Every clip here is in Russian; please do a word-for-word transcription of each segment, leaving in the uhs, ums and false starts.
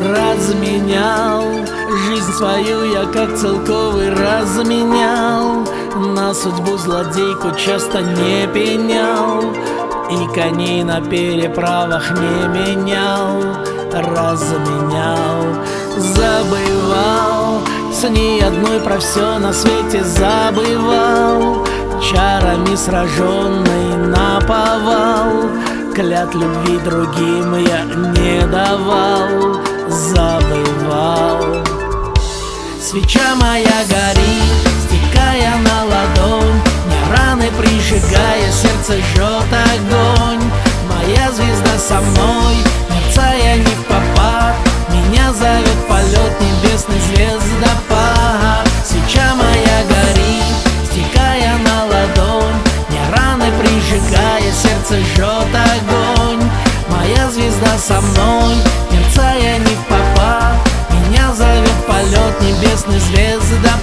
разменял. Жизнь свою я как целковый разменял. На судьбу злодейку часто не пенял, и коней на переправах не менял. Разменял, забывал, с ней одной про все на свете забывал. Чарами сраженный наповал, клят любви другим я не давал. Забывал. Свеча моя горит, стекая на ладонь, мне раны прижигая, сердце жжет огонь. Моя звезда со мной, мерцая не впопад, меня зовет полет небесный звездопад. Свеча моя горит, стекая на ладонь, мне раны прижигая, сердце жжет огонь. Моя звезда со мной, мерцая не впопад, меня зовет полет небесный звездопад.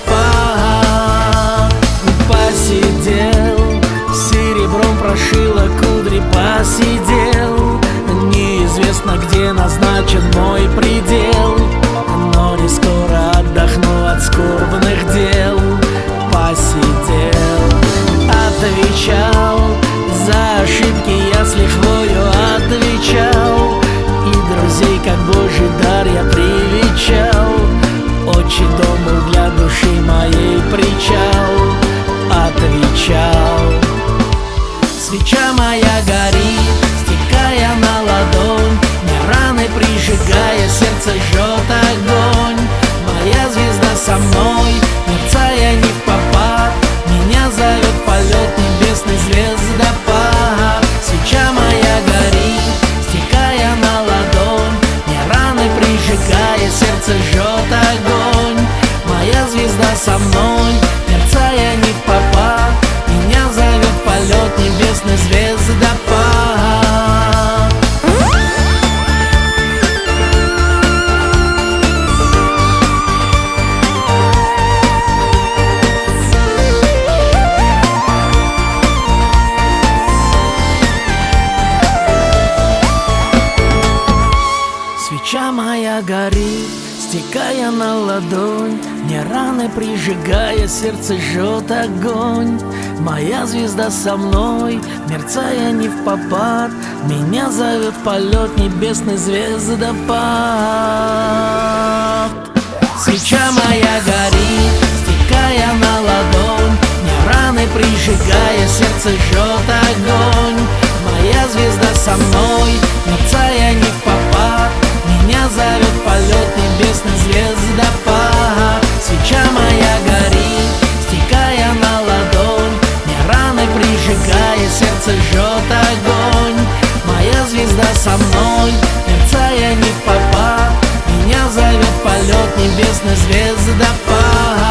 Посидел, серебром прошила кудри, посидел. Неизвестно, где назначен мой предел, но не скоро отдохну от скорбных дел. Посидел, отвечал за ошибки, я с лихвою отвечал, и друзей как божий дар я привечал. Отчий дом был для души моей причал. Отвечал. Свеча моя горит, стекая на ладонь, мне раны прижигая, сердце жжет огонь. Моя звезда со мной, мерцая не впопад, меня зовет полет небесный звездопад. Свеча моя горит, стекая на ладонь, мне раны прижигая, сердце жжет огонь. Моя звезда со мной, мерцая не впопад, меня зовет полет небесный звездопад. Свеча моя горит, стекая на ладонь, мне раны прижигая, сердце жжет огонь. Моя звезда со мной, мерцая не впопад, меня зовет полет небесный звездопад. Свеча моя горит, стекая на ладонь, мне раны прижигая, сердце жжет огонь. Моя звезда со мной, мерцая не впопад, меня зовет полет небесный звездопад. Свеча моя горит, стекая на ладонь, мне раны прижигая, сердце жжет огонь. Моя звезда со мной, мерцая не впопад, меня зовет полет небесный звездопад.